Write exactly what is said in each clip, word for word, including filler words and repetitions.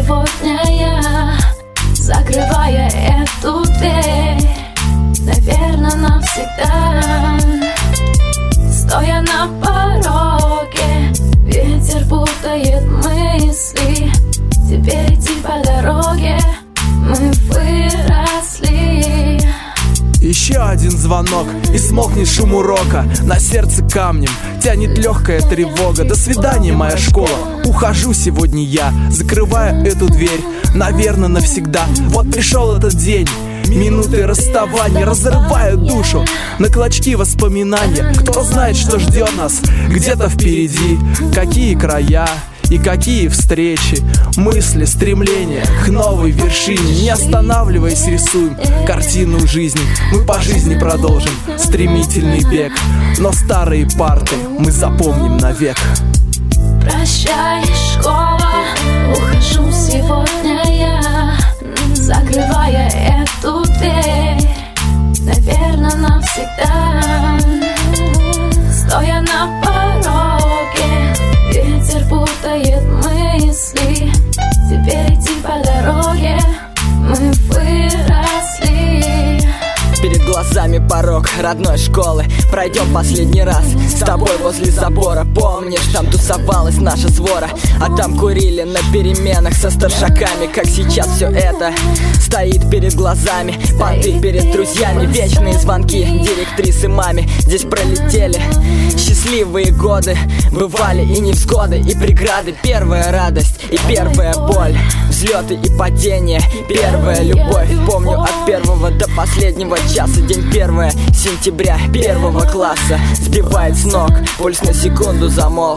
сегодня я, закрывая эту дверь, наверное, навсегда. Стоя на пороге, ветер путает мысли. Теперь идти по дороге, мы выросли. Еще один звонок, и смолкнет шум урока. На сердце камнем тянет легкая тревога. До свидания, моя школа, ухожу сегодня я, закрывая эту дверь, наверное, навсегда. Вот пришел этот день, минуты расставания разрывают душу на клочки воспоминания. Кто знает, что ждет нас где-то впереди, какие края и какие встречи, мысли, стремления к новой вершине. Не останавливаясь, рисуем картину жизни. Мы по жизни продолжим стремительный бег, но старые парты мы запомним навек. Прощай, школа, ухожу сегодня я, закрывая эту дверь, наверное, навсегда. Стоя на пороге, ветер путает мысли. Теперь идти по дороге, мы выросли. Перед глазами порог родной школы. Пройдем последний раз с тобой возле забора. Помнишь, там тусовалась наша свора, а там курили на переменах со старшаками. Как сейчас все это стоит перед глазами. Понты перед друзьями, вечные звонки директрисы маме. Здесь пролетели счастливые годы, бывали и невзгоды, и преграды. Первая радость и первая боль, взлеты и падения, первая любовь. Помню от первого до последнего часа. День первое сентября первого класса сбивает с ног, пульс на секунду замолк.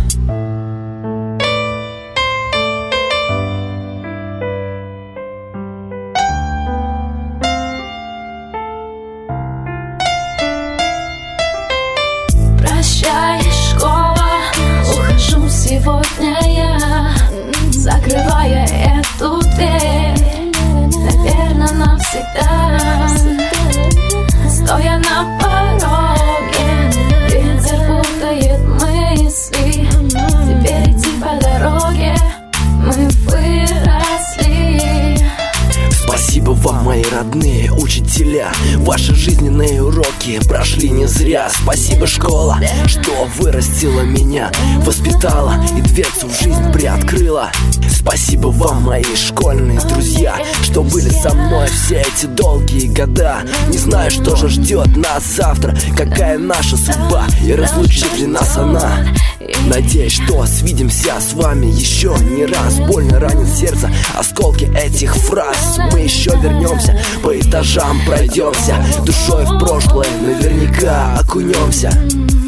Прощай, школа, ухожу сегодня я, закрывая эту дверь, наверное, навсегда. Стоя на пороге, ветер путает мысли. Теперь идти по дороге, мы выросли. Спасибо вам, мои родные учителя, ваши жизненные уроки прошли не зря. Спасибо, школа, что вырастила меня, воспитала и дверцу в жизнь приоткрыла. Спасибо вам, мои школьные друзья, что были со мной все эти долгие года. Не знаю, что же ждет нас завтра, какая наша судьба и разлучит ли нас она. Надеюсь, что свидимся с вами еще не раз. Больно ранит сердце осколки этих фраз. Мы еще вернемся, по этажам пройдемся, душой в прошлое наверняка окунемся.